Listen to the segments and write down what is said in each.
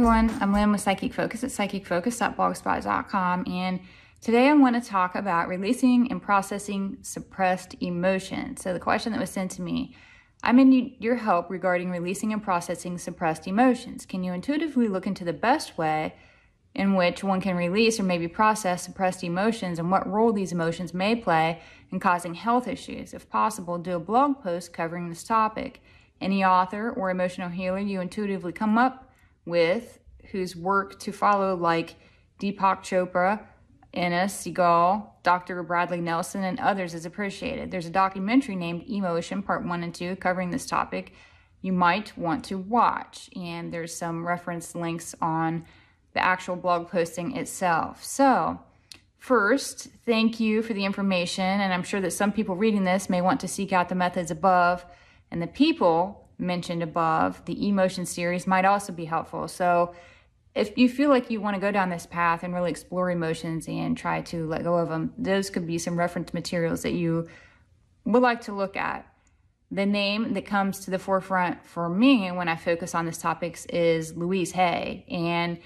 everyone, I'm Lynn with Psychic Focus at psychicfocus.blogspot.com, and today I want to talk about releasing and processing suppressed emotions. So the question that was sent to me, I'm in your help regarding releasing and processing suppressed emotions. Can you intuitively look into the best way in which one can release or maybe process suppressed emotions and what role these emotions may play in causing health issues? If possible, do a blog post covering this topic. Any author or emotional healer you intuitively come up with whose work to follow, like Deepak Chopra, Ines Segal, Dr. Bradley Nelson, and others, is appreciated. There's a documentary named Emotion Part 1 and 2 covering this topic you might want to watch, and there's some reference links on the actual blog posting itself. So first, thank you for the information, and I'm sure that some people reading this may want to seek out the methods above, and the people mentioned above, the Emotion series, might also be helpful. So if you feel like you want to go down this path and really explore emotions and try to let go of them, those could be some reference materials that you would like to look at. The name that comes to the forefront for me when I focus on this topic is Louise Hay. And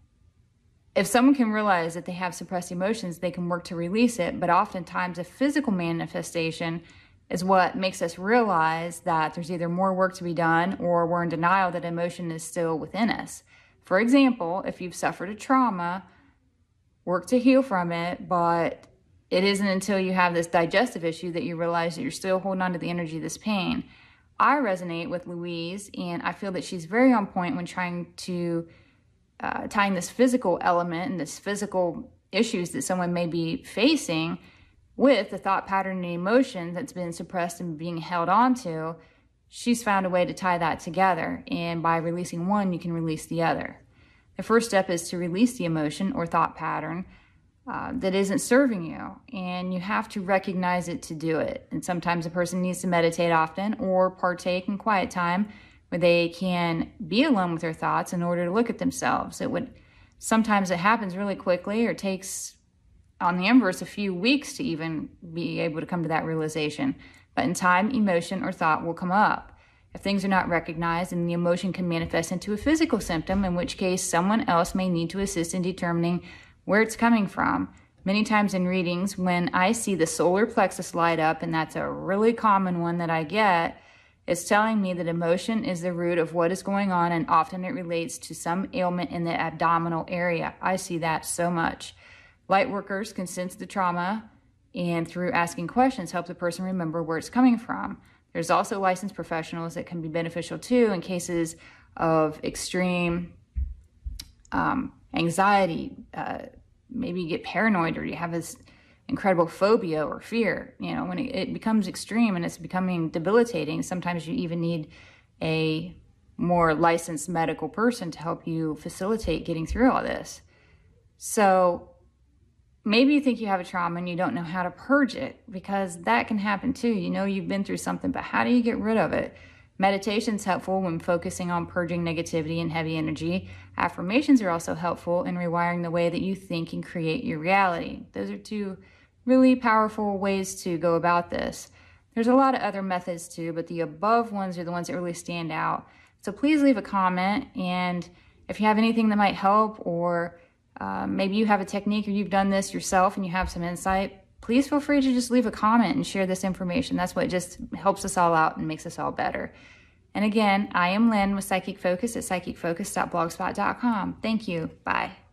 if someone can realize that they have suppressed emotions, they can work to release it. But oftentimes a physical manifestation is what makes us realize that there's either more work to be done or we're in denial that emotion is still within us. For example, if you've suffered a trauma, work to heal from it, but it isn't until you have this digestive issue that you realize that you're still holding on to the energy of this pain. I resonate with Louise, and I feel that she's very on point when trying to tying this physical element and this physical issues that someone may be facing with the thought pattern and emotion that's been suppressed and being held on to. She's found a way to tie that together, and by releasing one, you can release the other. The first step is to release the emotion or thought pattern that isn't serving you, and you have to recognize it to do it. And sometimes a person needs to meditate often or partake in quiet time where they can be alone with their thoughts in order to look at themselves. Sometimes it happens really quickly, or it takes, on the inverse, a few weeks to even be able to come to that realization. But in time, emotion or thought will come up. If things are not recognized, then the emotion can manifest into a physical symptom, in which case someone else may need to assist in determining where it's coming from. Many times in readings, when I see the solar plexus light up, and that's a really common one that I get, it's telling me that emotion is the root of what is going on, and often it relates to some ailment in the abdominal area. I see that so much. Light workers can sense the trauma, and through asking questions, help the person remember where it's coming from. There's also licensed professionals that can be beneficial too in cases of extreme anxiety. Maybe you get paranoid, or you have this incredible phobia or fear. You know, when it becomes extreme and it's becoming debilitating, sometimes you even need a more licensed medical person to help you facilitate getting through all this. So maybe you think you have a trauma and you don't know how to purge it, because that can happen too. You know you've been through something, but how do you get rid of it? Meditation's helpful when focusing on purging negativity and heavy energy. Affirmations are also helpful in rewiring the way that you think and create your reality. Those are two really powerful ways to go about this. There's a lot of other methods too, but the above ones are the ones that really stand out. So please leave a comment, and if you have anything that might help, or maybe you have a technique or you've done this yourself and you have some insight, please feel free to just leave a comment and share this information. That's what just helps us all out and makes us all better. And again, I am Lynn with Psychic Focus at psychicfocus.blogspot.com. Thank you. Bye.